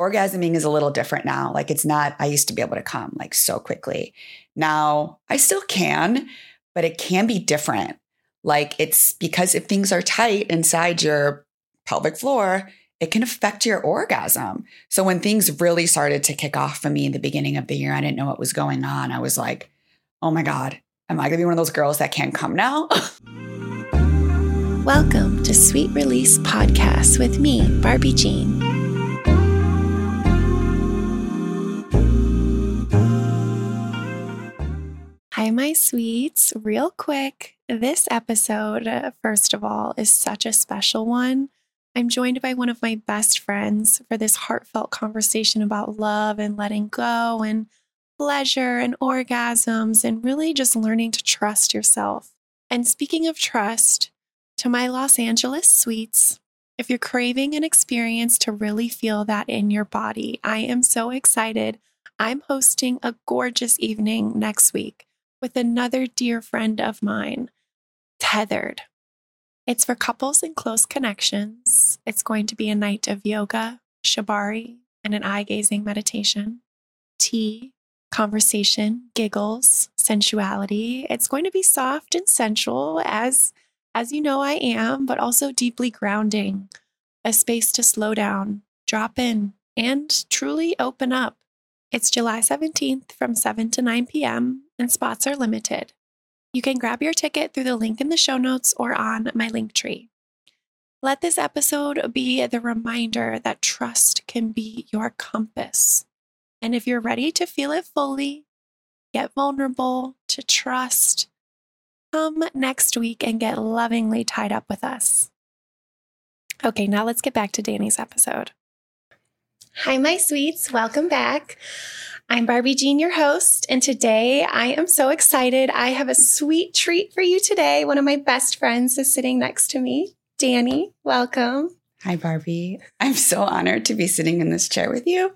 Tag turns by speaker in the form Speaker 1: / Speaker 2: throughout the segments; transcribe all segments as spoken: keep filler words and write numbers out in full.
Speaker 1: orgasming is a little different now. Like it's not, I used to be able to come like so quickly. Now I still can, but it can be different. Like it's because if things are tight inside your pelvic floor, it can affect your orgasm. So when things really started to kick off for me in the beginning of the year, I didn't know what was going on. I was like, oh my God, am I gonna be one of those girls that can't come now?
Speaker 2: Welcome to Sweet Release Podcast with me, Barbie Jean. Hi, my sweets. Real quick, this episode, uh, first of all, is such a special one. I'm joined by one of my best friends for this heartfelt conversation about love and letting go and pleasure and orgasms and really just learning to trust yourself. And speaking of trust, to my Los Angeles sweets, if you're craving an experience to really feel that in your body, I am so excited. I'm hosting a gorgeous evening next week with another dear friend of mine, Tethered. It's for couples and close connections. It's going to be a night of yoga, shibari, and an eye-gazing meditation, tea, conversation, giggles, sensuality. It's going to be soft and sensual, as, as you know I am, but also deeply grounding, a space to slow down, drop in, and truly open up. It's July seventeenth from seven to nine p.m. and spots are limited. You can grab your ticket through the link in the show notes or on my Linktree. Let this episode be the reminder that trust can be your compass. And if you're ready to feel it fully, get vulnerable, to trust, come next week and get lovingly tied up with us. Okay, now let's get back to Danny's episode. Hi, my sweets. Welcome back. I'm Barbie Jean, your host, and today I am so excited. I have a sweet treat for you today. One of my best friends is sitting next to me. Danny, welcome.
Speaker 1: Hi, Barbie. I'm so honored to be sitting in this chair with you.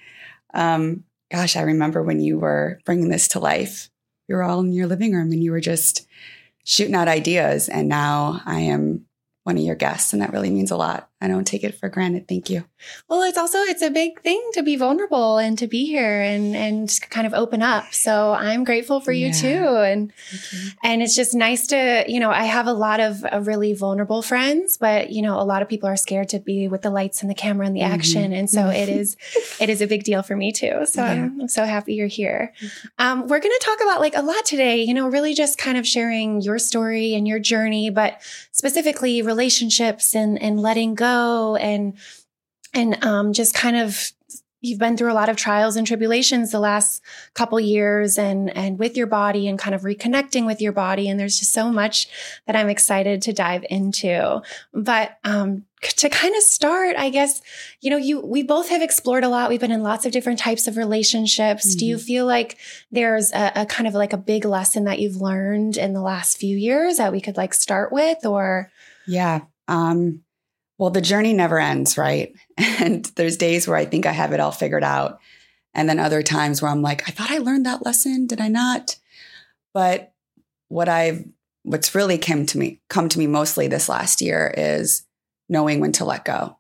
Speaker 1: Um, gosh, I remember when you were bringing this to life. We were all in your living room and you were just shooting out ideas, and now I am one of your guests, and that really means a lot. I don't take it for granted. Thank you.
Speaker 2: Well, it's also, it's a big thing to be vulnerable and to be here and, and kind of open up. So I'm grateful for you yeah. too. And, you. and it's just nice to, you know, I have a lot of uh, really vulnerable friends, but you know, a lot of people are scared to be with the lights and the camera and the mm-hmm. action. And so it is, it is a big deal for me too. So yeah. I'm, I'm so happy you're here. Um, we're going to talk about like a lot today, you know, really just kind of sharing your story and your journey, but specifically relationships and, and letting go and, and, um, just kind of, you've been through a lot of trials and tribulations the last couple years and, and with your body and kind of reconnecting with your body. And there's just so much that I'm excited to dive into. But, um, to kind of start, I guess, you know, you, we both have explored a lot. We've been in lots of different types of relationships. Mm-hmm. Do you feel like there's a, a kind of like a big lesson that you've learned in the last few years that we could like start with, or?
Speaker 1: Yeah. Um, Well, the journey never ends, right? And there's days where I think I have it all figured out. And then other times where I'm like, I thought I learned that lesson. Did I not? But what I've, what's really come to me, come to me mostly this last year is knowing when to let go.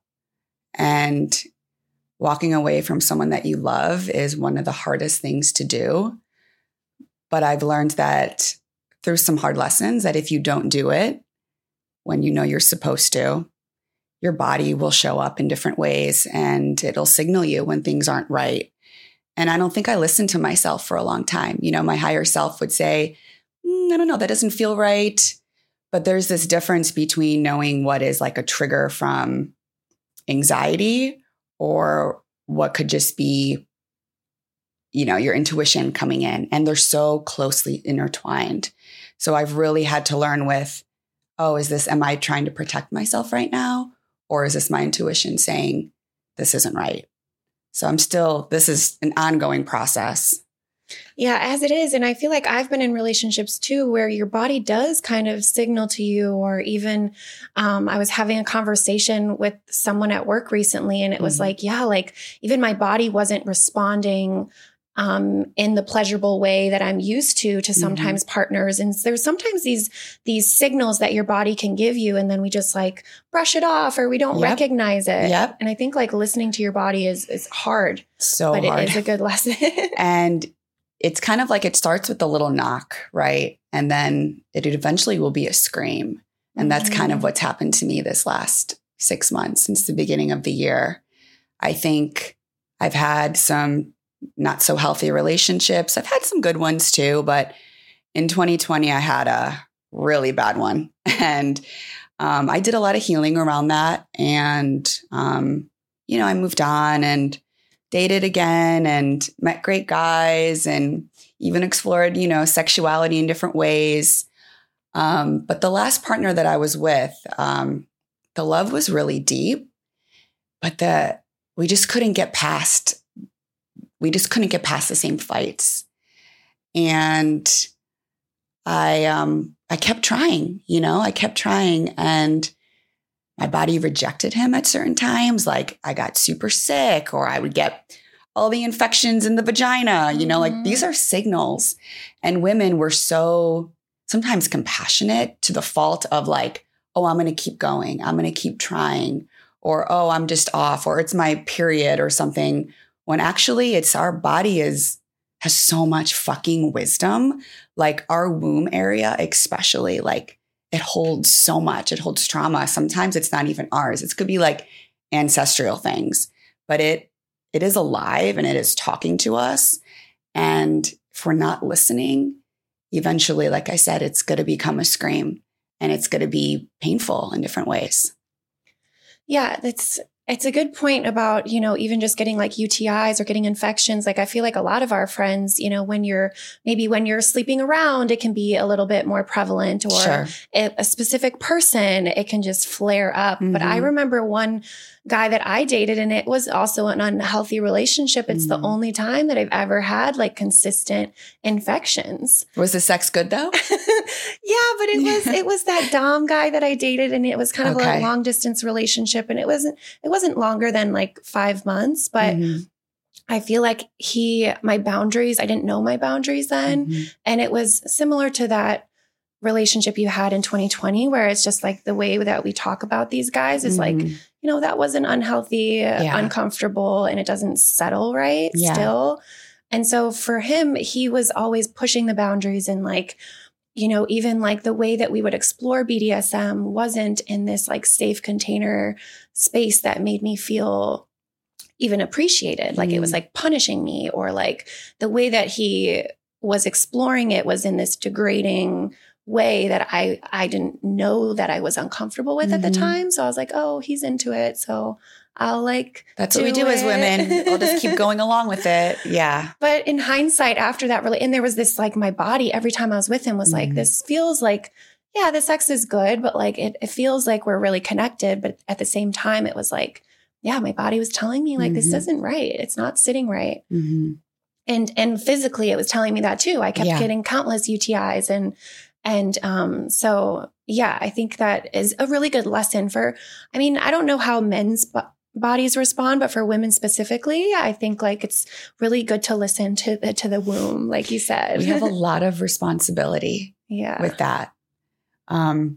Speaker 1: And walking away from someone that you love is one of the hardest things to do. But I've learned that through some hard lessons that if you don't do it when you know you're supposed to, your body will show up in different ways and it'll signal you when things aren't right. And I don't think I listened to myself for a long time. You know, my higher self would say, mm, I don't know, that doesn't feel right. But there's this difference between knowing what is like a trigger from anxiety or what could just be, you know, your intuition coming in. And they're so closely intertwined. So I've really had to learn with, oh, is this, am I trying to protect myself right now? Or is this my intuition saying this isn't right? So I'm still, this is an ongoing process.
Speaker 2: Yeah, as it is. And I feel like I've been in relationships too, where your body does kind of signal to you, or even um, I was having a conversation with someone at work recently, and it was mm-hmm. like, yeah, like even my body wasn't responding um, in the pleasurable way that I'm used to, to sometimes mm-hmm. partners. And there's sometimes these, these signals that your body can give you. And then we just like brush it off or we don't yep. recognize it. Yep. And I think like listening to your body is, is hard.
Speaker 1: So
Speaker 2: but
Speaker 1: hard.
Speaker 2: It is a good lesson.
Speaker 1: And it's kind of like it starts with a little knock, right? And then it eventually will be a scream. And that's mm-hmm. kind of what's happened to me this last six months since the beginning of the year. I think I've had some not so healthy relationships. I've had some good ones too, but in twenty twenty, I had a really bad one. And um, I did a lot of healing around that. And, um, you know, I moved on and dated again and met great guys and even explored, you know, sexuality in different ways. Um, but the last partner that I was with, um, the love was really deep, but the we just couldn't get past We just couldn't get past the same fights. And I um, I kept trying, you know, I kept trying and my body rejected him at certain times. Like I got super sick or I would get all the infections in the vagina, you know, mm-hmm. like these are signals. And women were so sometimes compassionate to the fault of like, oh, I'm going to keep going. I'm going to keep trying. Or, oh, I'm just off or it's my period or something. When actually it's our body is has so much fucking wisdom, like our womb area, especially like it holds so much. It holds trauma. Sometimes it's not even ours. It could be like ancestral things, but it it is alive and it is talking to us. And if we're not listening, eventually, like I said, it's going to become a scream and it's going to be painful in different ways.
Speaker 2: Yeah, that's It's a good point about, you know, even just getting like U T Is or getting infections. Like I feel like a lot of our friends, you know, when you're maybe when you're sleeping around, it can be a little bit more prevalent or
Speaker 1: sure.
Speaker 2: a, a specific person, it can just flare up. Mm-hmm. But I remember one guy that I dated and it was also an unhealthy relationship. It's mm-hmm. the only time that I've ever had like consistent infections.
Speaker 1: Was the sex good though?
Speaker 2: Yeah, but it was, it was that Dom guy that I dated and it was kind of okay. a long distance relationship and it wasn't, it wasn't longer than like five months, but mm-hmm. I feel like he, my boundaries, I didn't know my boundaries then. Mm-hmm. And it was similar to that relationship you had in twenty twenty, where it's just like the way that we talk about these guys is mm-hmm. like, you know, that wasn't unhealthy, yeah. uncomfortable, and it doesn't settle right yeah. still. And so for him, he was always pushing the boundaries and like, you know, even like the way that we would explore B D S M wasn't in this like safe container space that made me feel even appreciated. Like mm. it was like punishing me, or like the way that he was exploring it was in this degrading way that I, I didn't know that I was uncomfortable with mm-hmm. at the time. So I was like, oh, he's into it. So I'll like,
Speaker 1: that's what we do it. As women. I'll just keep going along with it. Yeah.
Speaker 2: But in hindsight after that, really, and there was this, like my body, every time I was with him was mm-hmm. like, this feels like, yeah, the sex is good, but like, it, it feels like we're really connected. But at the same time, it was like, yeah, my body was telling me like, mm-hmm. this isn't right. It's not sitting right. Mm-hmm. And, and physically it was telling me that too. I kept yeah. getting countless U T Is and, And um, so, yeah, I think that is a really good lesson for, I mean, I don't know how men's bo- bodies respond, but for women specifically, I think like it's really good to listen to the, to the womb, like you said.
Speaker 1: We have a lot of responsibility
Speaker 2: yeah.
Speaker 1: with that. Um,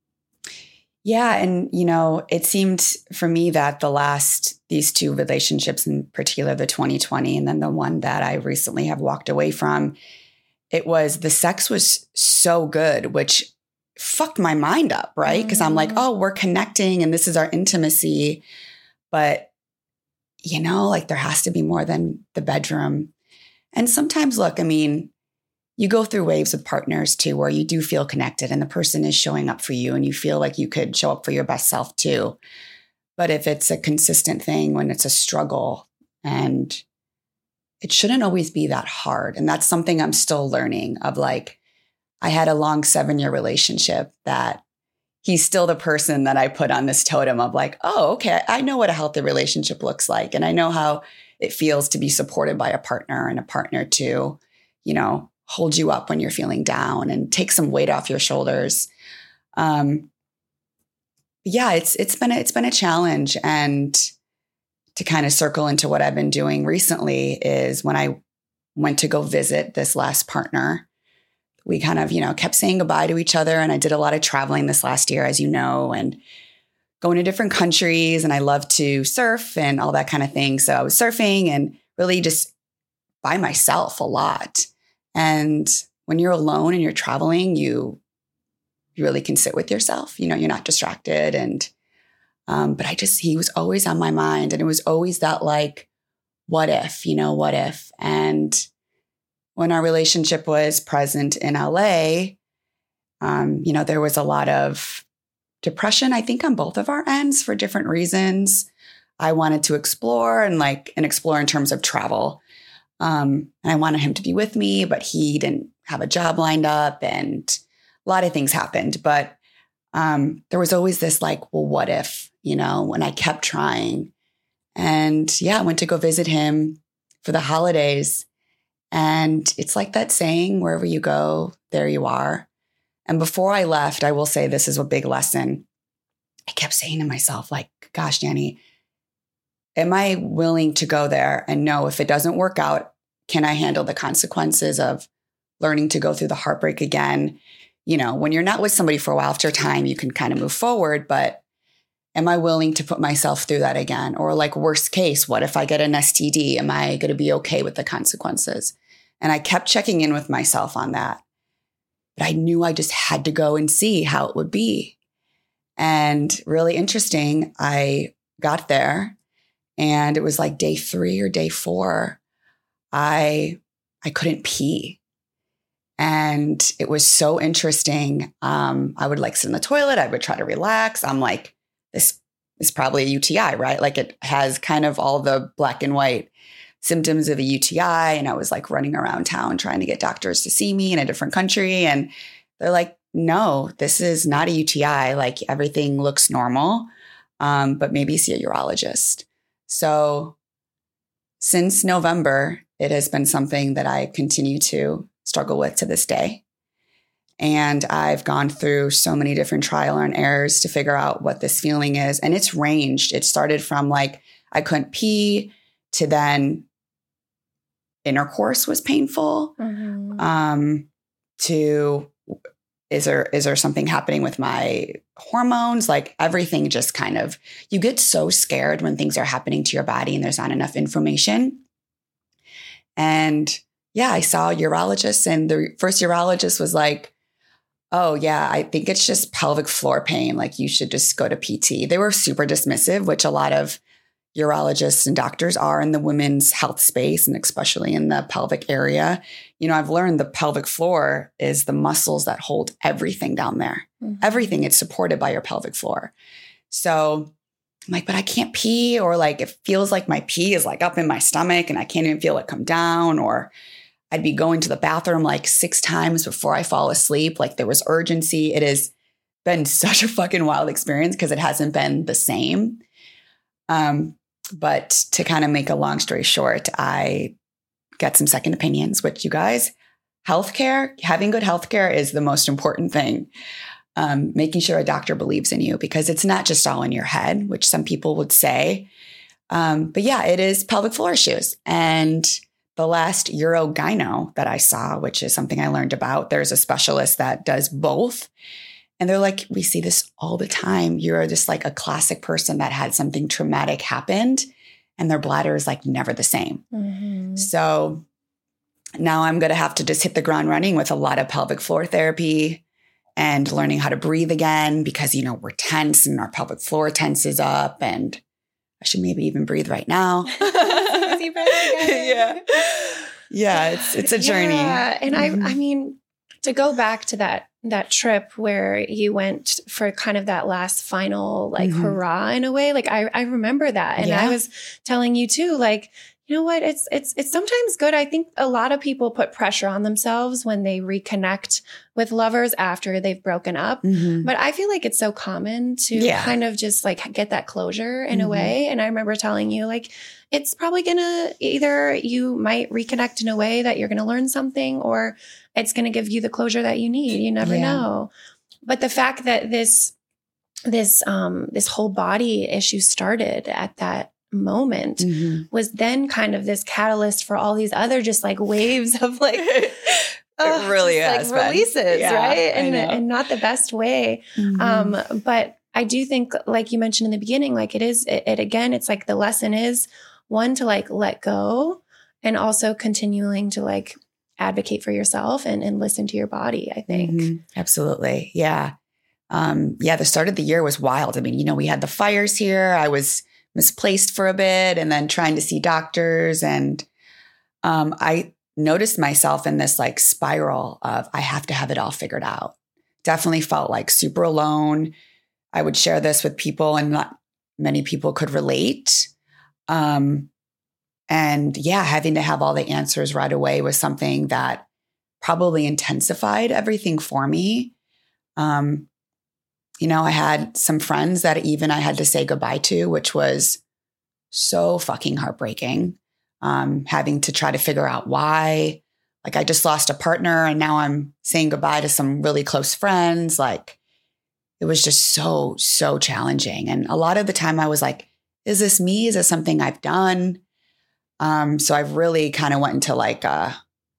Speaker 1: yeah. And, you know, it seemed for me that the last, these two relationships in particular, the twenty twenty and then the one that I recently have walked away from, it was the sex was so good, which fucked my mind up, right? Because mm-hmm. I'm like, oh, we're connecting and this is our intimacy. But, you know, like there has to be more than the bedroom. And sometimes, look, I mean, you go through waves with partners too, where you do feel connected and the person is showing up for you and you feel like you could show up for your best self too. But if it's a consistent thing, when it's a struggle, and it shouldn't always be that hard. And that's something I'm still learning of. Like, I had a long seven year relationship that he's still the person that I put on this totem of like, oh, okay, I know what a healthy relationship looks like. And I know how it feels to be supported by a partner and a partner to, you know, hold you up when you're feeling down and take some weight off your shoulders. Um, yeah, it's, it's been, a, it's been a challenge. And to kind of circle into what I've been doing recently is when I went to go visit this last partner. We kind of, you know, kept saying goodbye to each other. And I did a lot of traveling this last year, as you know, and going to different countries. And I love to surf and all that kind of thing. So I was surfing and really just by myself a lot. And when you're alone and you're traveling, you, you really can sit with yourself. You know, you're not distracted. And, um, but I just, he was always on my mind. And it was always that like, what if, you know, what if? And when our relationship was present in L A, um, you know, there was a lot of depression, I think, on both of our ends for different reasons. I wanted to explore and like, and explore in terms of travel. Um, and I wanted him to be with me, but he didn't have a job lined up and a lot of things happened. But um, there was always this like, well, what if, you know, when I kept trying. And yeah, I went to go visit him for the holidays. And it's like that saying, wherever you go, there you are. And before I left, I will say this is a big lesson. I kept saying to myself, like, gosh, Danny, am I willing to go there and know if it doesn't work out, can I handle the consequences of learning to go through the heartbreak again? You know, when you're not with somebody for a while, after time, you can kind of move forward, but am I willing to put myself through that again? Or like worst case, what if I get an S T D? Am I going to be okay with the consequences? And I kept checking in with myself on that. But I knew I just had to go and see how it would be. And really interesting, I got there and it was like day three or day four. I I couldn't pee. And it was so interesting. Um, I would like sit in the toilet. I would try to relax. I'm like, this is probably a U T I, right? Like it has kind of all the black and white symptoms of a U T I. And I was like running around town trying to get doctors to see me in a different country. And they're like, no, this is not a U T I. Like everything looks normal, um, but maybe see a urologist. So since November, it has been something that I continue to struggle with to this day. And I've gone through so many different trial and errors to figure out what this feeling is. And it's ranged. It started from like, I couldn't pee to then intercourse was painful, mm-hmm. um, to is there, is there something happening with my hormones? Like everything just kind of, you get so scared when things are happening to your body and there's not enough information. And yeah, I saw a urologist and the first urologist was like, oh yeah, I think it's just pelvic floor pain. Like you should just go to P T. They were super dismissive, which a lot of urologists and doctors are in the women's health space and especially in the pelvic area. You know, I've learned the pelvic floor is the muscles that hold everything down there. Mm-hmm. Everything is supported by your pelvic floor. So I'm like, but I can't pee, or like it feels like my pee is like up in my stomach and I can't even feel it come down, or I'd be going to the bathroom like six times before I fall asleep. Like there was urgency. It has been such a fucking wild experience because it hasn't been the same. Um, but to kind of make a long story short, I got some second opinions, which you guys, healthcare, having good healthcare is the most important thing. Um, making sure a doctor believes in you because it's not just all in your head, which some people would say. Um, but yeah, it is pelvic floor issues. And the last urogyno that I saw, which is something I learned about, there's a specialist that does both. And they're like, we see this all the time. You're just like a classic person that had something traumatic happened and their bladder is like never the same. Mm-hmm. So now I'm going to have to just hit the ground running with a lot of pelvic floor therapy and learning how to breathe again because, you know, we're tense and our pelvic floor tenses up and I should maybe even breathe right now. yeah. Yeah. It's, it's a journey.
Speaker 2: Yeah. And mm-hmm. I, I mean, to go back to that, that trip where you went for kind of that last final, like, mm-hmm. hurrah in a way, like I, I remember that. And yeah. I was telling you too, like, you know what? It's, it's, it's sometimes good. I think a lot of people put pressure on themselves when they reconnect with lovers after they've broken up. Mm-hmm. But I feel like it's so common to yeah. kind of just like get that closure in mm-hmm. a way. And I remember telling you like, it's probably going to either you might reconnect in a way that you're going to learn something or it's going to give you the closure that you need. You never yeah. know. But the fact that this, this, um, this whole body issue started at that moment
Speaker 1: Mm-hmm.
Speaker 2: was then kind of this catalyst for all these other just like waves of like,
Speaker 1: it really
Speaker 2: just,
Speaker 1: has
Speaker 2: like releases,
Speaker 1: yeah,
Speaker 2: right?
Speaker 1: I
Speaker 2: And,
Speaker 1: know.
Speaker 2: and not the best way.
Speaker 1: Mm-hmm.
Speaker 2: Um, but I do think, like you mentioned in the beginning, like it is, it, it again, it's like the lesson is one to like let go and also continuing to like advocate for yourself and, and listen to your body, I think.
Speaker 1: Mm-hmm. Absolutely. Yeah. Um, yeah. The start of the year was wild. I mean, you know, we had the fires here. I was misplaced for a bit and then trying to see doctors. And um, I noticed myself in this like spiral of I have to have it all figured out. Definitely felt like super alone. I would share this with people and not many people could relate. Um, and yeah, having to have all the answers right away was something that probably intensified everything for me. Um, you know, I had some friends that even I had to say goodbye to, which was so fucking heartbreaking. Um, having to try to figure out why. Like I just lost a partner and now I'm saying goodbye to some really close friends. Like it was just so, so challenging. And a lot of the time I was like, is this me? Is this something I've done? Um, so I've really kind of went into like, uh,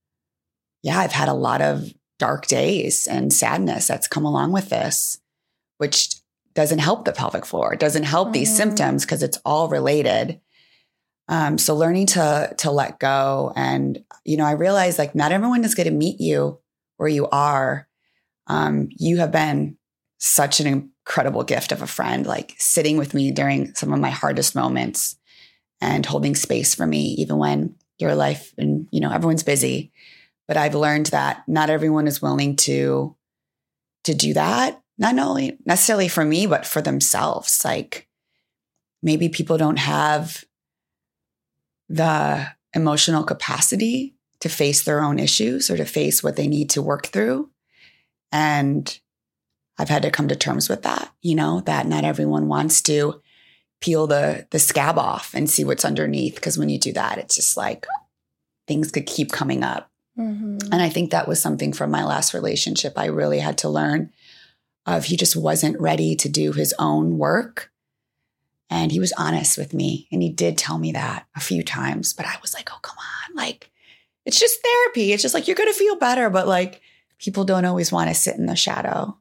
Speaker 1: yeah, I've had a lot of dark days and sadness that's come along with this, which doesn't help the pelvic floor. It doesn't help mm-hmm. these symptoms because it's all related. Um, so learning to, to let go. And, you know, I realized like not everyone is going to meet you where you are. Um, you have been such an incredible gift of a friend, like sitting with me during some of my hardest moments and holding space for me, even when your life and, you know, everyone's busy. But I've learned that not everyone is willing to, to do that. Not only necessarily for me, but for themselves. Like maybe people don't have the emotional capacity to face their own issues or to face what they need to work through. And I've had to come to terms with that, you know, that not everyone wants to peel the the scab off and see what's underneath. Because when you do that, it's just like things could keep coming up. Mm-hmm. And I think that was something from my last relationship I really had to learn of. He just wasn't ready to do his own work. And he was honest with me. And he did tell me that a few times. But I was like, oh, come on. Like, it's just therapy. It's just like, you're going to feel better. But like, people don't always want to sit in the shadow.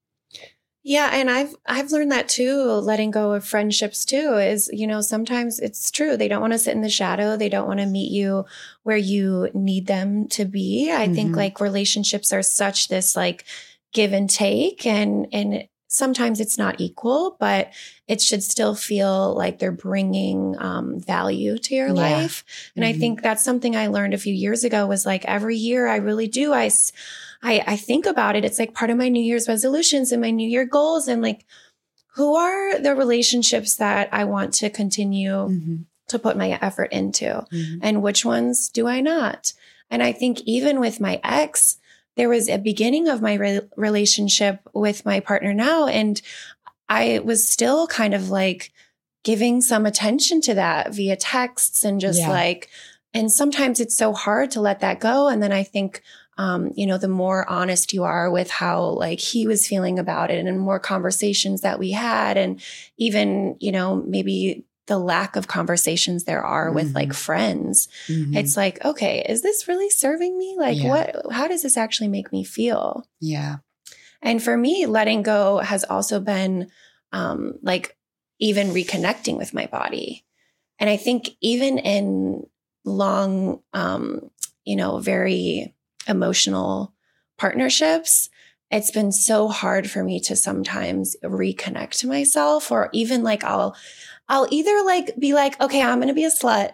Speaker 2: Yeah. And I've, I've learned that too, letting go of friendships too, is, you know, sometimes it's true. They don't want to sit in the shadow. They don't want to meet you where you need them to be. I mm-hmm. think like relationships are such this like give and take, and, and sometimes it's not equal, but it should still feel like they're bringing um, value to your yeah. life. And mm-hmm. I think that's something I learned a few years ago was like every year I really do. I, I, I think about it. It's like part of my New Year's resolutions and my New Year goals. And like, who are the relationships that I want to continue mm-hmm. to put my effort into? Mm-hmm. And which ones do I not? And I think even with my ex, there was a beginning of my re- relationship with my partner now. And I was still kind of like giving some attention to that via texts and just yeah. like, and sometimes it's so hard to let that go. And then I think, um, you know, the more honest you are with how like he was feeling about it and more conversations that we had, and even, you know, maybe the lack of conversations there are mm-hmm. with like friends, mm-hmm. it's like, okay, is this really serving me? Like yeah. what, how does this actually make me feel?
Speaker 1: Yeah.
Speaker 2: And for me, letting go has also been um, like even reconnecting with my body. And I think even in long, um, you know, very emotional partnerships, it's been so hard for me to sometimes reconnect to myself, or even like I'll, I'll either like be like, okay, I'm going to be a slut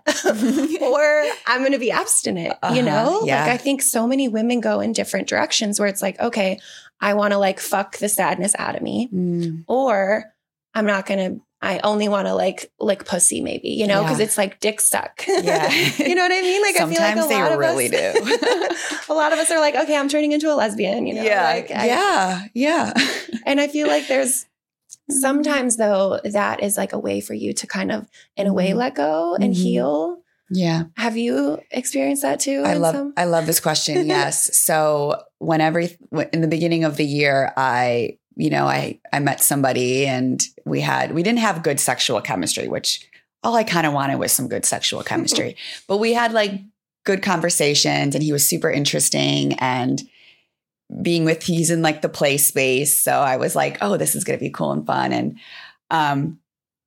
Speaker 2: or I'm going to be abstinent, uh-huh, you know? Yeah. Like I think so many women go in different directions where it's like, okay, I want to like fuck the sadness out of me, mm. or I'm not going to, I only want to like lick pussy maybe, you know, because yeah. it's like dick suck. Yeah. You know what I mean? Like
Speaker 1: sometimes
Speaker 2: I feel like a
Speaker 1: they
Speaker 2: lot
Speaker 1: really
Speaker 2: of us,
Speaker 1: do.
Speaker 2: A lot of us are like, okay, I'm turning into a lesbian, you know?
Speaker 1: Yeah.
Speaker 2: Like, I,
Speaker 1: yeah. Yeah.
Speaker 2: And I feel like there's, sometimes though, that is like a way for you to kind of, in a way, let go and mm-hmm. heal.
Speaker 1: Yeah.
Speaker 2: Have you experienced that too?
Speaker 1: I love,
Speaker 2: some?
Speaker 1: I love this question. Yes. So whenever, in the beginning of the year, I, you know, I, I met somebody and we had, we didn't have good sexual chemistry, which all I kind of wanted was some good sexual chemistry. But we had like good conversations and he was super interesting, and being with, he's in like the play space. So I was like, oh, this is going to be cool and fun. And, um,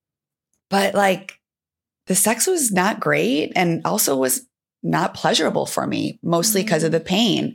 Speaker 1: but like the sex was not great and also was not pleasurable for me, mostly because mm-hmm. of the pain.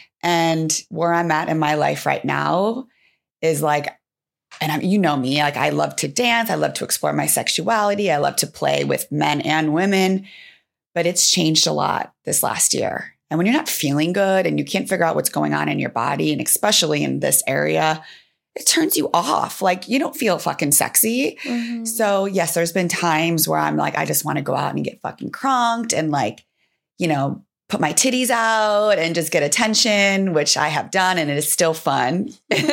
Speaker 1: And where I'm at in my life right now is like, and I'm, you know me, like I love to dance. I love to explore my sexuality. I love to play with men and women, but it's changed a lot this last year. And when you're not feeling good and you can't figure out what's going on in your body, and especially in this area, it turns you off. Like you don't feel fucking sexy. Mm-hmm. So yes, there's been times where I'm like, I just want to go out and get fucking crunked and like, you know, put my titties out and just get attention, which I have done. And it is still fun.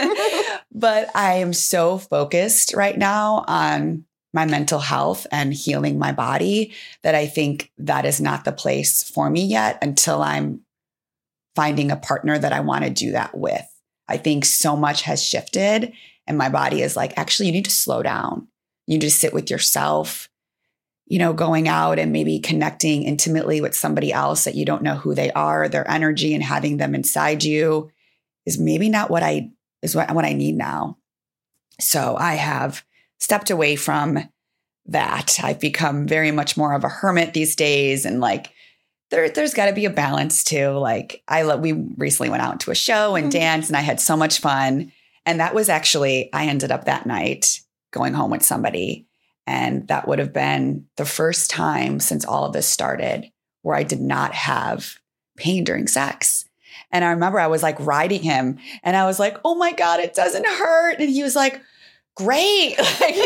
Speaker 1: But I am so focused right now on my mental health and healing my body that I think that is not the place for me yet until I'm finding a partner that I want to do that with. I think so much has shifted and my body is like, actually, you need to slow down. You need to sit with yourself, you know, going out and maybe connecting intimately with somebody else that you don't know who they are, their energy, and having them inside you is maybe not what I is what, what I need now. So I have stepped away from that. I've become very much more of a hermit these days. And like, there, there's got to be a balance too. Like I love, we recently went out to a show and mm-hmm. danced and I had so much fun. And that was actually, I ended up that night going home with somebody. And that would have been the first time since all of this started where I did not have pain during sex. And I remember I was like riding him and I was like, oh my God, it doesn't hurt. And he was like, great.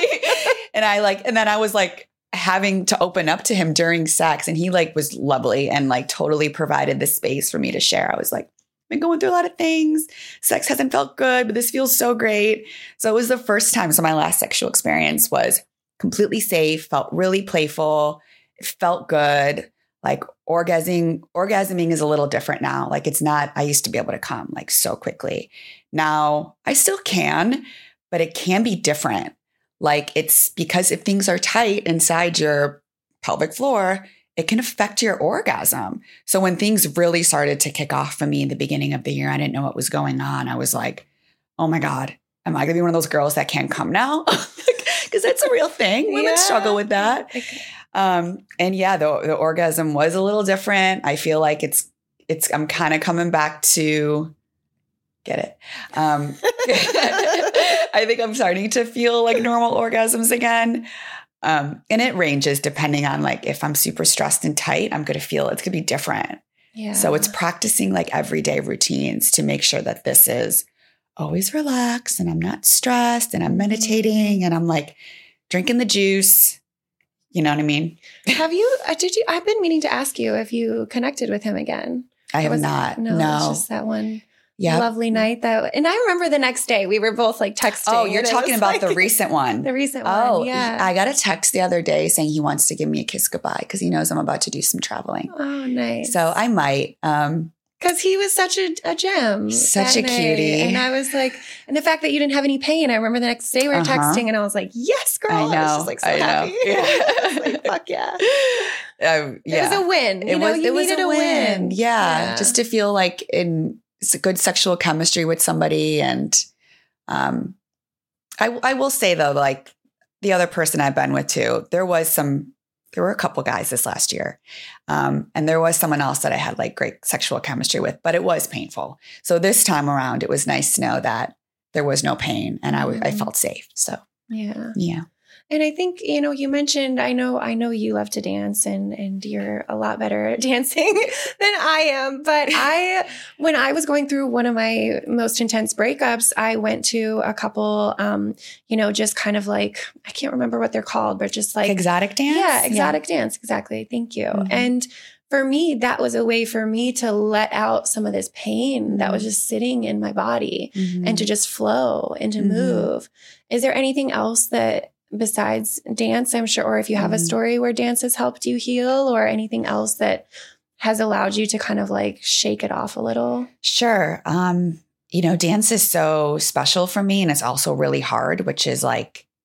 Speaker 1: and I like, and then I was like having to open up to him during sex. And he like was lovely and like totally provided the space for me to share. I was like, I've been going through a lot of things. Sex hasn't felt good, but this feels so great. So it was the first time. So my last sexual experience was completely safe, felt really playful. It felt good. Like orgasming, orgasming is a little different now. Like it's not, I used to be able to come like so quickly. Now I still can, but it can be different. Like it's because if things are tight inside your pelvic floor, it can affect your orgasm. So when things really started to kick off for me in the beginning of the year, I didn't know what was going on. I was like, oh my God, am I going to be one of those girls that can't come now? Because that's a real thing. Women yeah. struggle with that. Okay. Um, and yeah, the, the orgasm was a little different. I feel like it's, it's, I'm kind of coming back to get it. Um, I think I'm starting to feel like normal orgasms again. Um, and it ranges depending on like, if I'm super stressed and tight, I'm going to feel it's going to be different. Yeah. So it's practicing like everyday routines to make sure that this is always relaxed and I'm not stressed and I'm meditating and I'm like drinking the juice. You know what I mean?
Speaker 2: Have you, uh, did you, I've been meaning to ask you if you connected with him again.
Speaker 1: I have not.
Speaker 2: No,
Speaker 1: no.
Speaker 2: It's just that one yep. lovely night that, and I remember the next day we were both like texting.
Speaker 1: Oh, you're talking about like, the recent one.
Speaker 2: The recent
Speaker 1: oh,
Speaker 2: one. Yeah.
Speaker 1: I got a text the other day saying he wants to give me a kiss goodbye because he knows I'm about to do some traveling.
Speaker 2: Oh, nice.
Speaker 1: So I might, um,
Speaker 2: because he was such a, a gem.
Speaker 1: Such a cutie.
Speaker 2: And I was like, and the fact that you didn't have any pain, I remember the next day we were
Speaker 1: uh-huh.
Speaker 2: texting and I was like, yes, girl.
Speaker 1: I know.
Speaker 2: I was just like so
Speaker 1: I
Speaker 2: happy.
Speaker 1: Know. Yeah.
Speaker 2: I was like, fuck yeah.
Speaker 1: Um, yeah.
Speaker 2: It was a win. You
Speaker 1: it
Speaker 2: know,
Speaker 1: was,
Speaker 2: you
Speaker 1: it was
Speaker 2: needed
Speaker 1: a win.
Speaker 2: win.
Speaker 1: Yeah.
Speaker 2: yeah.
Speaker 1: Just to feel like in good sexual chemistry with somebody. And um, I, I will say though, like the other person I've been with too, there was some There were a couple guys this last year. Um, and there was someone else that I had like great sexual chemistry with, but it was painful. So this time around, it was nice to know that there was no pain and I, w- I felt safe. So,
Speaker 2: yeah.
Speaker 1: Yeah.
Speaker 2: And I think, you know, you mentioned, I know, I know you love to dance and, and you're a lot better at dancing than I am. But I, when I was going through one of my most intense breakups, I went to a couple, um, you know, just kind of like, I can't remember what they're called, but just like
Speaker 1: exotic dance.
Speaker 2: Yeah. Exotic yeah. dance. Exactly. Thank you. Mm-hmm. And for me, that was a way for me to let out some of this pain mm-hmm. that was just sitting in my body mm-hmm. and to just flow and to mm-hmm. move. Is there anything else that, besides dance, I'm sure, or if you have mm. a story where dance has helped you heal or anything else that has allowed you to kind of like shake it off a little?
Speaker 1: Sure. Um, you know, dance is so special for me and it's also really hard, which is like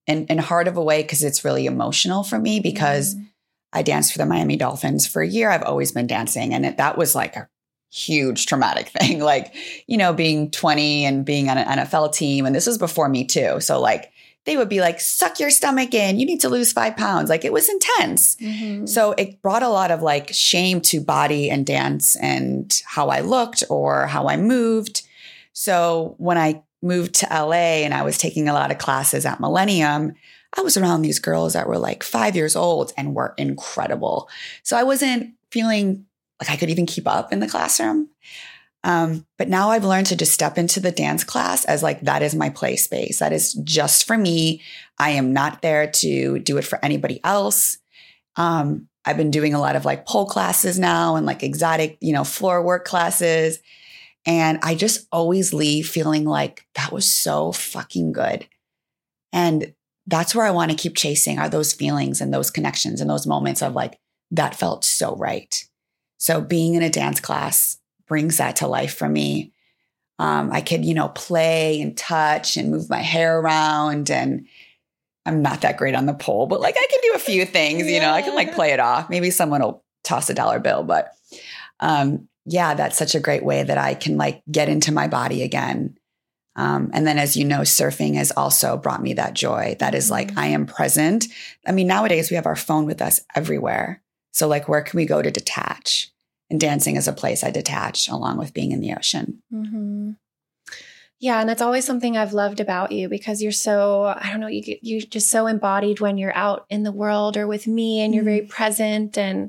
Speaker 1: in, in hard of a way because it's really emotional for me because mm. I danced for the Miami Dolphins for a year. I've always been dancing. And it, that was like a huge traumatic thing. Like, you know, being twenty and being on an N F L team. And this was before me too. So like, they would be like, suck your stomach in. You need to lose five pounds. Like it was intense. Mm-hmm. So it brought a lot of like shame to body and dance and how I looked or how I moved. So when I moved to L A and I was taking a lot of classes at Millennium, I was around these girls that were like five years old and were incredible. So I wasn't feeling like I could even keep up in the classroom. Um, but now I've learned to just step into the dance class as like, that is my play space. That is just for me. I am not there to do it for anybody else. Um, I've been doing a lot of like pole classes now and like exotic, you know, floor work classes. And I just always leave feeling like that was so fucking good. And that's where I want to keep chasing are those feelings and those connections and those moments of like, that felt so right. So being in a dance class brings that to life for me. Um, I could, you know, play and touch and move my hair around. And I'm not that great on the pole, but like I can do a few things, yeah. you know, I can like play it off. Maybe someone will toss a dollar bill, but um, yeah, that's such a great way that I can like get into my body again. Um, and then, as you know, surfing has also brought me that joy. That is like, mm-hmm. I am present. I mean, nowadays we have our phone with us everywhere. So like, where can we go to detach? And dancing is a place I detach along with being in the ocean.
Speaker 2: Mm-hmm. Yeah. And that's always something I've loved about you because you're so, I don't know, you get, you're just so embodied when you're out in the world or with me and you're very present. And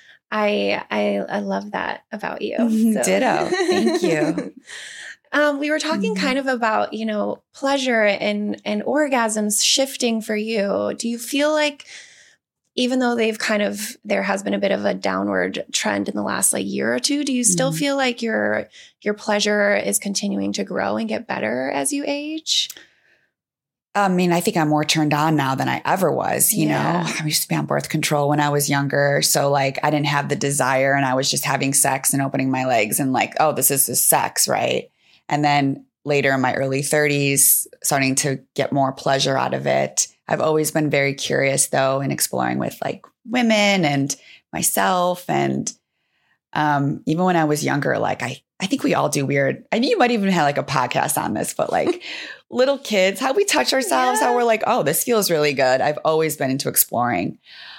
Speaker 2: I, I, I love that about you. So.
Speaker 1: Ditto. Thank you.
Speaker 2: Um, we were talking mm-hmm. kind of about, you know, pleasure and, and orgasms shifting for you. Do you feel like even though they've kind of, there has been a bit of a downward trend in the last like year or two, do you still mm-hmm. feel like your, your pleasure is continuing to grow and get better as you age?
Speaker 1: I mean, I think I'm more turned on now than I ever was, you yeah. know, I used to be on birth control when I was younger. So like, I didn't have the desire and I was just having sex and opening my legs and like, oh, this is just sex. Right. And then later in my early thirties, starting to get more pleasure out of it. I've always been very curious though in exploring with like women and myself. And um, even when I was younger, like I, I think we all do weird. I mean, you might even have like a podcast on this, but like little kids, how we touch ourselves, yeah. how we're like, oh, this feels really good. I've always been into exploring.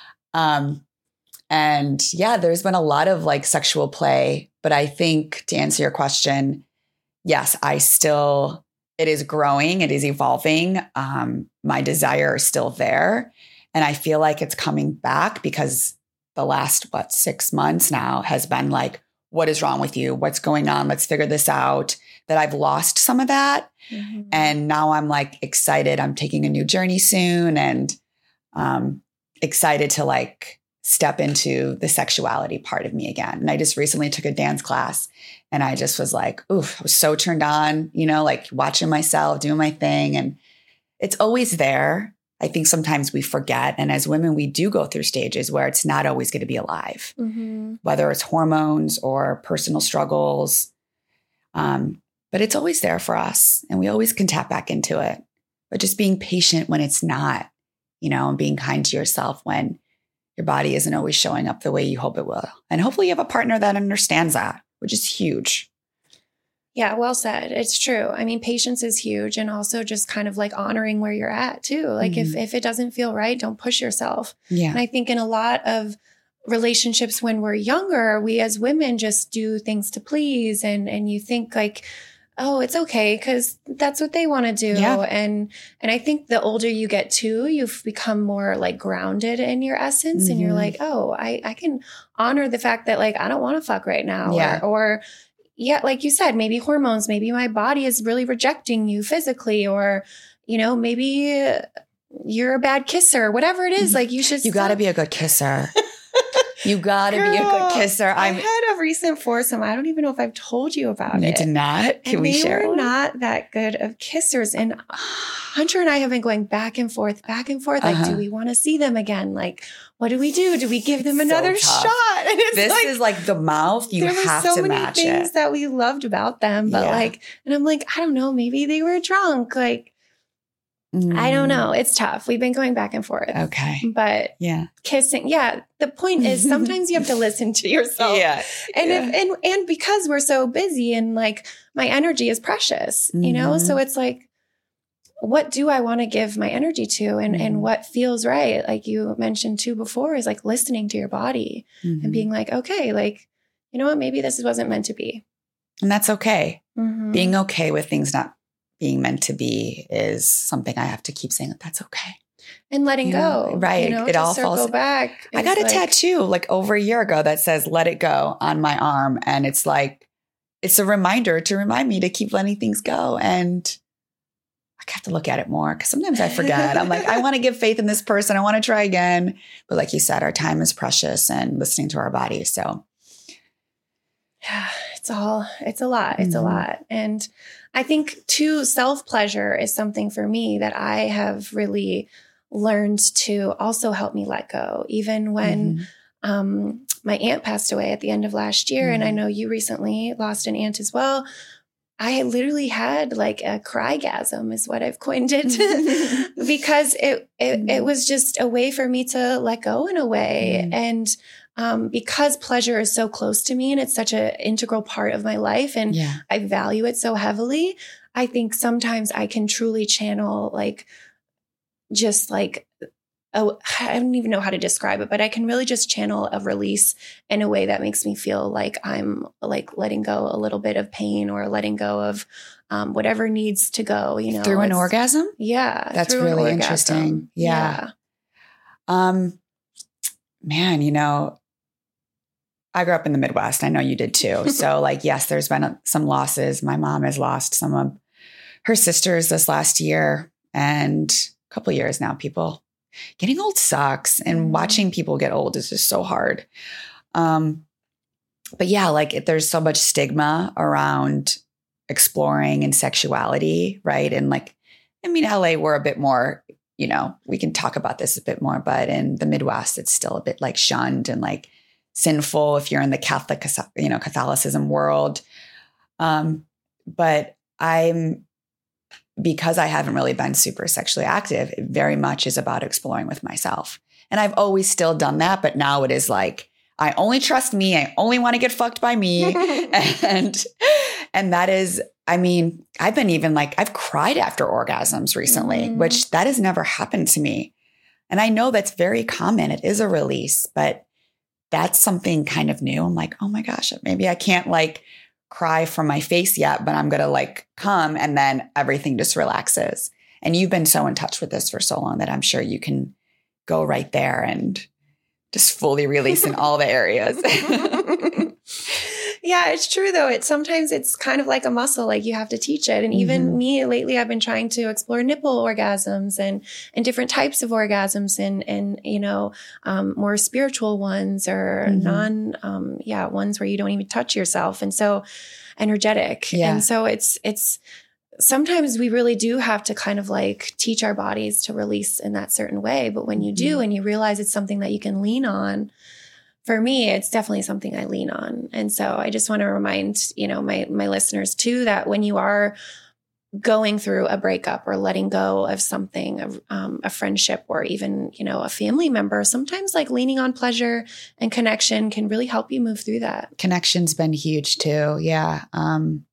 Speaker 1: Um, and yeah, there's been a lot of like sexual play, but I think to answer your question, yes, I still, it is growing. It is evolving. Um, my desire is still there. And I feel like it's coming back because the last, what, six months now has been like, what is wrong with you? What's going on? Let's figure this out. That I've lost some of that. Mm-hmm. And now I'm like excited. I'm taking a new journey soon and um, excited to like step into the sexuality part of me again. And I just recently took a dance class and I just was like, oof, I was so turned on, you know, like watching myself, doing my thing. And it's always there. I think sometimes we forget. And as women, we do go through stages where it's not always going to be alive, mm-hmm. whether it's hormones or personal struggles. Um, but it's always there for us and we always can tap back into it. But just being patient when it's not, you know, and being kind to yourself when your body isn't always showing up the way you hope it will. And hopefully you have a partner that understands that, which is huge.
Speaker 2: Yeah, well said. It's true. I mean, patience is huge. And also just kind of like honoring where you're at too. Like mm-hmm. if, if it doesn't feel right, don't push yourself.
Speaker 1: Yeah.
Speaker 2: And I think in a lot of relationships when we're younger, we as women just do things to please. And, and you think like, oh, it's okay because that's what they want to do.
Speaker 1: Yeah.
Speaker 2: And and I think the older you get too, you've become more like grounded in your essence. Mm-hmm. And you're like, oh, I, I can honor the fact that like, I don't want to fuck right now.
Speaker 1: Yeah.
Speaker 2: Or, or yeah, like you said, maybe hormones, maybe my body is really rejecting you physically, or, you know, maybe you're a bad kisser, whatever it is. Like you should.
Speaker 1: You got to be a good kisser. You gotta
Speaker 2: Girl,
Speaker 1: be a good kisser.
Speaker 2: I'm, I had a recent foursome. I don't even know if I've told you about
Speaker 1: you
Speaker 2: it.
Speaker 1: You did not? Can
Speaker 2: and
Speaker 1: we
Speaker 2: they
Speaker 1: share?
Speaker 2: We're not that good of kissers. And Hunter and I have been going back and forth, back and forth. Like, uh-huh. do we want to see them again? Like, what do we do? Do we give them
Speaker 1: it's
Speaker 2: another
Speaker 1: so
Speaker 2: shot? And it's
Speaker 1: this
Speaker 2: like,
Speaker 1: is like the mouth. You have
Speaker 2: so
Speaker 1: to
Speaker 2: many
Speaker 1: match
Speaker 2: things
Speaker 1: it.
Speaker 2: That we loved about them, but
Speaker 1: yeah.
Speaker 2: like, and I'm like, I don't know. Maybe they were drunk. Like.
Speaker 1: Mm.
Speaker 2: I don't know. It's tough. We've been going back and forth.
Speaker 1: Okay.
Speaker 2: But
Speaker 1: yeah,
Speaker 2: kissing. Yeah. The point is sometimes you have to listen to yourself.
Speaker 1: Yeah.
Speaker 2: And
Speaker 1: yeah.
Speaker 2: if, and, and because we're so busy and like my energy is precious,
Speaker 1: Mm-hmm.
Speaker 2: you know? So it's like, what do I want to give my energy to? And,
Speaker 1: Mm-hmm.
Speaker 2: and what feels right? Like you mentioned too before is like listening to your body
Speaker 1: mm-hmm.
Speaker 2: and being like, okay, like, you know what? Maybe this wasn't meant to be.
Speaker 1: And that's okay.
Speaker 2: Mm-hmm.
Speaker 1: Being okay with things not being meant to be is something I have to keep saying that that's okay.
Speaker 2: And letting
Speaker 1: you
Speaker 2: go.
Speaker 1: Know? Right.
Speaker 2: You know,
Speaker 1: it
Speaker 2: to
Speaker 1: all
Speaker 2: circle
Speaker 1: falls
Speaker 2: back.
Speaker 1: I got a
Speaker 2: like,
Speaker 1: tattoo like over a year ago that says, let it go on my arm. And it's like, it's a reminder to remind me to keep letting things go. And I have to look at it more because sometimes I forget. I'm like, I want to give faith in this person. I want to try again. But like you said, our time is precious and listening to our body. So
Speaker 2: yeah, it's all, it's a lot. It's
Speaker 1: mm-hmm.
Speaker 2: a lot. And I think too, self-pleasure is something for me that I have really learned to also help me let go. Even when mm-hmm. um, my aunt passed away at the end of last year, mm-hmm. and I know you recently lost an aunt as well, I literally had like a crygasm is what I've coined it because it, it, mm-hmm. it was just a way for me to let go in a way. Mm-hmm. And Um, because pleasure is so close to me and it's such an integral part of my life and
Speaker 1: yeah.
Speaker 2: I value it so heavily, I think sometimes I can truly channel like, just like, oh, I don't even know how to describe it, but I can really just channel a release in a way that makes me feel like I'm like letting go a little bit of pain or letting go of um, whatever needs to go, you know.
Speaker 1: Through an orgasm?
Speaker 2: Yeah.
Speaker 1: That's really interesting. Yeah. yeah. Um, man, you know, I grew up in the Midwest. I know you did too. So like, yes, there's been a, some losses. My mom has lost some of her sisters this last year and a couple of years now. People getting old sucks and mm-hmm. watching people get old is just so hard. Um, but yeah, like it, there's so much stigma around exploring and sexuality, right? And like, I mean, L A, we're a bit more, you know, we can talk about this a bit more, but in the Midwest, it's still a bit like shunned and like sinful if you're in the Catholic, you know, Catholicism world. Um, but I'm, because I haven't really been super sexually active, it very much is about exploring with myself. And I've always still done that, but now it is like, I only trust me. I only want to get fucked by me. and, and that is, I mean, I've been even like, I've cried after orgasms recently, mm-hmm. which that has never happened to me. And I know that's very common. It is a release, but that's something kind of new. I'm like, oh my gosh, maybe I can't like cry from my face yet, but I'm going to like come and then everything just relaxes. And you've been so in touch with this for so long that I'm sure you can go right there and just fully release in all the areas.
Speaker 2: Yeah, it's true though. It sometimes it's kind of like a muscle, like you have to teach it. And even mm-hmm. me lately, I've been trying to explore nipple orgasms and, and different types of orgasms and, and, you know, um, more spiritual ones or mm-hmm. non, um, yeah, ones where you don't even touch yourself. And so energetic. Yeah. And so it's, it's, sometimes we really do have to kind of like teach our bodies to release in that certain way. But when you do, mm-hmm. and you realize it's something that you can lean on, for me, it's definitely something I lean on. And so I just want to remind, you know, my, my listeners too, that when you are going through a breakup or letting go of something, of, um, a friendship or even, you know, a family member, sometimes like leaning on pleasure and connection can really help you move through that.
Speaker 1: Connection's been huge too. Yeah. Um,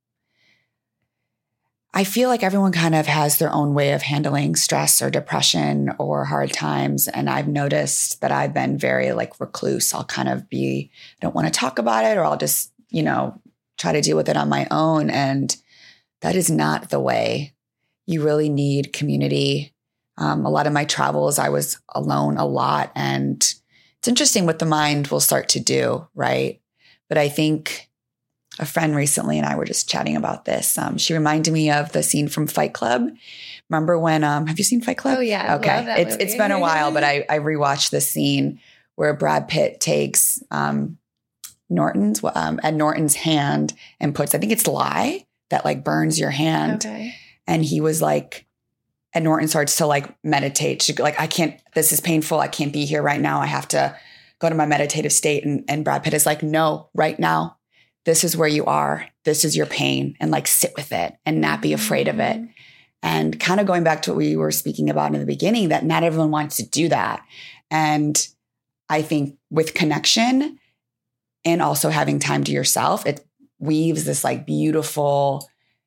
Speaker 1: I feel like everyone kind of has their own way of handling stress or depression or hard times. And I've noticed that I've been very like recluse. I'll kind of be, I don't want to talk about it, or I'll just, you know, try to deal with it on my own. And that is not the way. You really need community. Um, a lot of my travels, I was alone a lot. And it's interesting what the mind will start to do, right? But I think a friend recently and I were just chatting about this. Um, she reminded me of the scene from Fight Club. Remember when, um, have you seen Fight Club?
Speaker 2: Oh yeah.
Speaker 1: Okay.
Speaker 2: Love that
Speaker 1: it's,
Speaker 2: movie.
Speaker 1: It's been a while, but I, I rewatched the scene where Brad Pitt takes, um, Norton's, um, Ed Norton's hand and puts, I think it's lye that like burns your hand.
Speaker 2: Okay.
Speaker 1: And he was like, Ed Norton starts to like meditate. She, like, I can't, this is painful. I can't be here right now. I have to go to my meditative state. And, and Brad Pitt is like, no, right now. This is where you are. This is your pain, and like sit with it and not be afraid of it. And kind of going back to what we were speaking about in the beginning, that not everyone wants to do that. And I think with connection and also having time to yourself, it weaves this like beautiful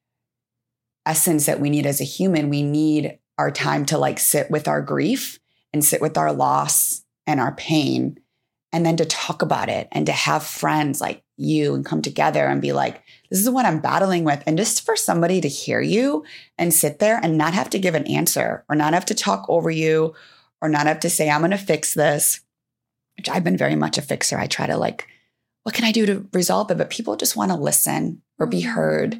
Speaker 1: essence that we need as a human. We need our time to like sit with our grief and sit with our loss and our pain, and then to talk about it and to have friends like you and come together and be like, this is what I'm battling with. And just for somebody to hear you and sit there and not have to give an answer or not have to talk over you or not have to say, I'm going to fix this, which I've been very much a fixer. I try to like, what can I do to resolve it? But people just want to listen or be heard.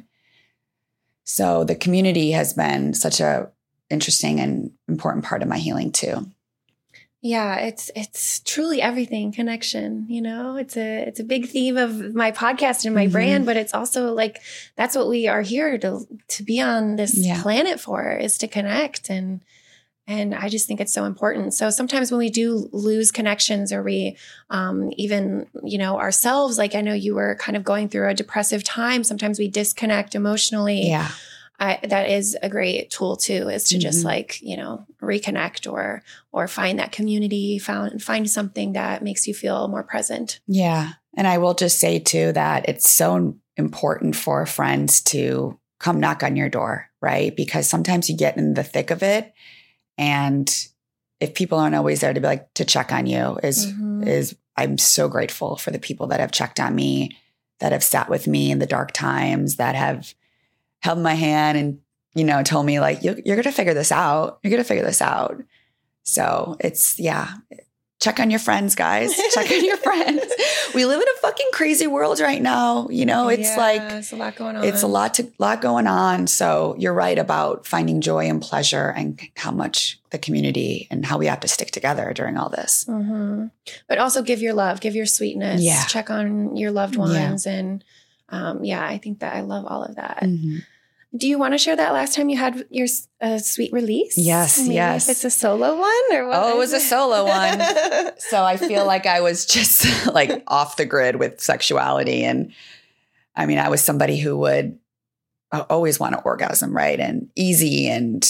Speaker 1: So the community has been such a interesting and important part of my healing too.
Speaker 2: Yeah, it's it's truly everything, connection, you know, it's a it's a big theme of my podcast and my mm-hmm. brand, but it's also like, that's what we are here to to be on this yeah. planet for, is to connect. And and I just think it's so important. So sometimes when we do lose connections, or we um, even, you know, ourselves, like I know you were kind of going through a depressive time, sometimes we disconnect emotionally.
Speaker 1: Yeah.
Speaker 2: I, that is a great tool too, is to mm-hmm. just like, you know, reconnect or, or find that community, found, find something that makes you feel more present.
Speaker 1: Yeah. And I will just say too, that it's so important for friends to come knock on your door, right? Because sometimes you get in the thick of it. And if people aren't always there to be like, to check on you is, mm-hmm. is I'm so grateful for the people that have checked on me, that have sat with me in the dark times, that have held my hand and, you know, told me like, you're, you're going to figure this out. You're going to figure this out. So it's, yeah. Check on your friends, guys. Check on your friends. We live in a fucking crazy world right now. You know, it's
Speaker 2: yeah,
Speaker 1: like,
Speaker 2: it's a lot going on.
Speaker 1: It's a lot to lot going on. So you're right about finding joy and pleasure, and how much the community and how we have to stick together during all this.
Speaker 2: Mm-hmm. But also give your love, give your sweetness,
Speaker 1: yeah.
Speaker 2: check on your loved ones. Yeah. And um, yeah, I think that I love all of that. Mm-hmm. Do you want to share that last time you had your uh, sweet release?
Speaker 1: Yes,
Speaker 2: Maybe
Speaker 1: yes.
Speaker 2: If it's a solo one or what?
Speaker 1: Oh, it was a solo one. So I feel like I was just like off the grid with sexuality. And I mean, I was somebody who would always want an orgasm, right? And easy. And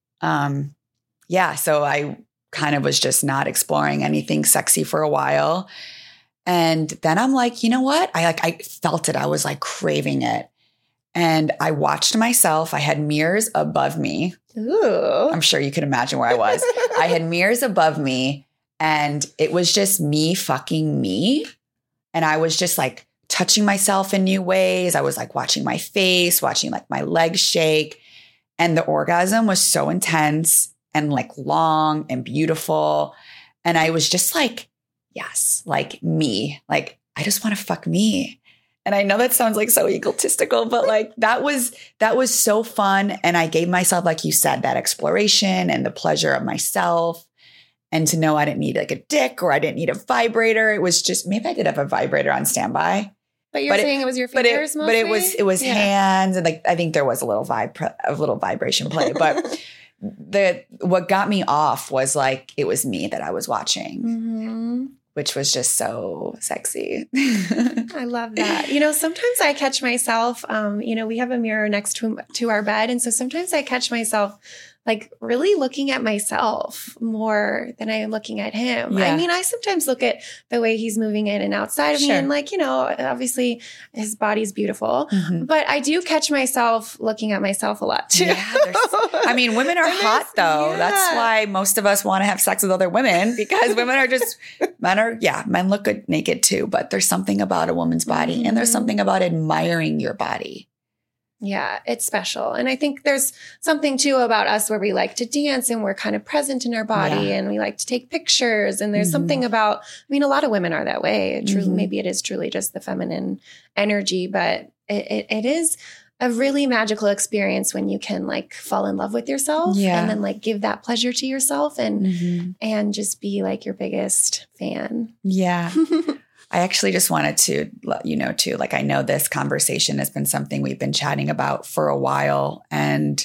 Speaker 1: um, yeah, so I kind of was just not exploring anything sexy for a while. And then I'm like, you know what? I like, I felt it. I was like craving it. And I watched myself. I had mirrors above me.
Speaker 2: Ooh.
Speaker 1: I'm sure you can imagine where I was. I had mirrors above me, and it was just me fucking me. And I was just like touching myself in new ways. I was like watching my face, watching like my legs shake. And the orgasm was so intense and like long and beautiful. And I was just like, yes, like me, like I just want to fuck me. And I know that sounds like so egotistical, but like that was, that was so fun. And I gave myself, like you said, that exploration and the pleasure of myself, and to know I didn't need like a dick or I didn't need a vibrator. It was just, maybe I did have a vibrator on standby.
Speaker 2: But you're but saying it, it was your fingers
Speaker 1: but it,
Speaker 2: mostly?
Speaker 1: But it was, it was yeah. hands. And like, I think there was a little vibe, a little vibration play, but the, what got me off was like, it was me that I was watching. Mm-hmm. Which was just so sexy.
Speaker 2: I love that. You know, sometimes I catch myself, um, you know, we have a mirror next to, to our bed. And so sometimes I catch myself like really looking at myself more than I am looking at him. Yeah. I mean, I sometimes look at the way he's moving in and outside of sure. me, and like, you know, obviously his body's beautiful, mm-hmm. but I do catch myself looking at myself a lot too. Yeah,
Speaker 1: I mean, women are hot though. Yeah. That's why most of us want to have sex with other women, because women are just, men are, yeah, men look good naked too, but there's something about a woman's body, mm-hmm. and there's something about admiring your body.
Speaker 2: Yeah, it's special. And I think there's something too about us where we like to dance and we're kind of present in our body, yeah. and we like to take pictures. And there's mm-hmm. something about, I mean, a lot of women are that way. Truly, mm-hmm. maybe it is truly just the feminine energy, but it, it, it is a really magical experience when you can like fall in love with yourself, yeah. and then like give that pleasure to yourself, and, mm-hmm. and just be like your biggest fan.
Speaker 1: Yeah. I actually just wanted to let you know too, like I know this conversation has been something we've been chatting about for a while, and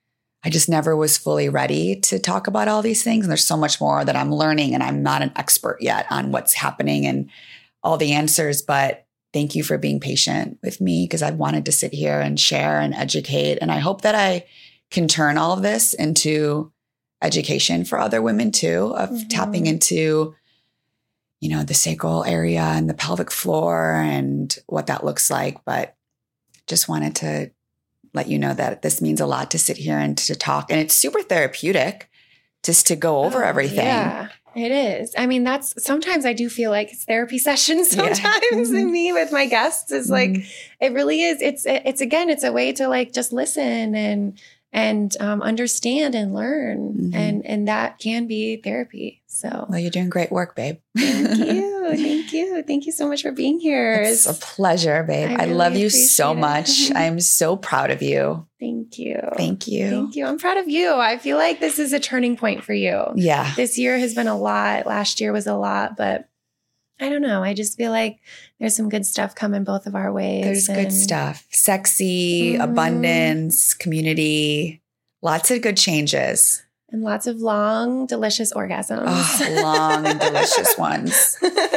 Speaker 1: I just never was fully ready to talk about all these things. And there's so much more that I'm learning, and I'm not an expert yet on what's happening and all the answers, but thank you for being patient with me, because I've wanted to sit here and share and educate. And I hope that I can turn all of this into education for other women too, of mm-hmm. tapping into, you know, the sacral area and the pelvic floor and what that looks like. But just wanted to let you know that this means a lot to sit here and to talk. And it's super therapeutic just to go over
Speaker 2: oh,
Speaker 1: everything.
Speaker 2: Yeah, it is. I mean, that's sometimes I do feel like it's therapy sessions sometimes. Yeah. Mm-hmm. And me with my guests is like, mm-hmm. it really is. It's, it's again, it's a way to like just listen and, and um, understand and learn. Mm-hmm. And, and that can be therapy. So,
Speaker 1: well, you're doing great work, babe.
Speaker 2: Thank you. Thank you. Thank you so much for being here.
Speaker 1: It's a pleasure, babe. I, really I love you so much. I'm so proud of you.
Speaker 2: Thank you.
Speaker 1: Thank you.
Speaker 2: Thank you. I'm proud of you. I feel like this is a turning point for you.
Speaker 1: Yeah.
Speaker 2: This year has been a lot. Last year was a lot, but I don't know. I just feel like there's some good stuff coming both of our ways.
Speaker 1: There's and, good stuff. Sexy, mm, abundance, community, lots of good changes.
Speaker 2: And lots of long, delicious orgasms.
Speaker 1: Oh, long and delicious ones.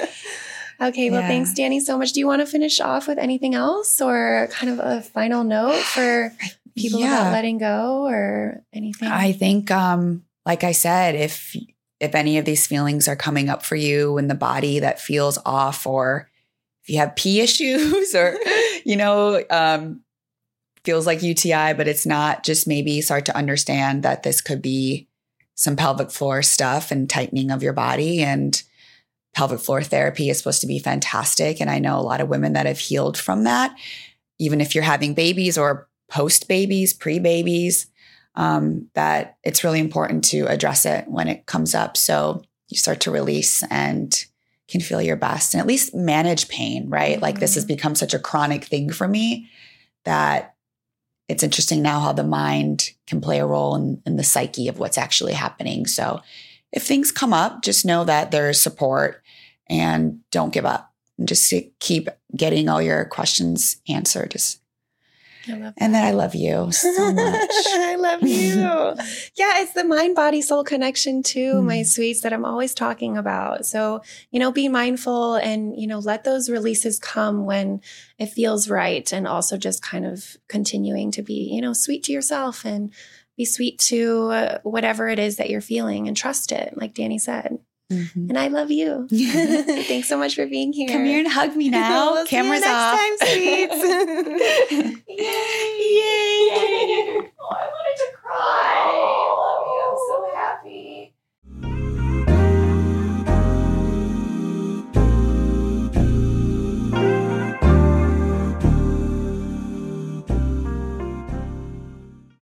Speaker 2: Okay. Well, yeah. Thanks, Dani, so much. Do you want to finish off with anything else or kind of a final note for people yeah. about letting go or anything?
Speaker 1: I think, um, like I said, if if any of these feelings are coming up for you in the body that feels off, or if you have pee issues or, you know, um, feels like U T I, but it's not, just maybe start to understand that this could be some pelvic floor stuff and tightening of your body. And pelvic floor therapy is supposed to be fantastic. And I know a lot of women that have healed from that, even if you're having babies or post babies, pre-babies, um, that it's really important to address it when it comes up. So you start to release and can feel your best and at least manage pain, right? Mm-hmm. Like this has become such a chronic thing for me that it's interesting now how the mind can play a role in, in the psyche of what's actually happening. So if things come up, just know that there's support and don't give up. And just keep getting all your questions answered. Just,
Speaker 2: I love that.
Speaker 1: And then I love you so much.
Speaker 2: I love you. Yeah, it's the mind-body soul connection too, mm. my sweets, that I'm always talking about. So, you know, be mindful and, you know, let those releases come when it feels right. And also just kind of continuing to be, you know, sweet to yourself and be sweet to uh, whatever it is that you're feeling and trust it, like Dani said. Mm-hmm. And I love you. Thanks so much for being here.
Speaker 1: Come here and hug me now.
Speaker 2: We'll
Speaker 1: Camera's
Speaker 2: see you
Speaker 1: off.
Speaker 2: Next time, sweets.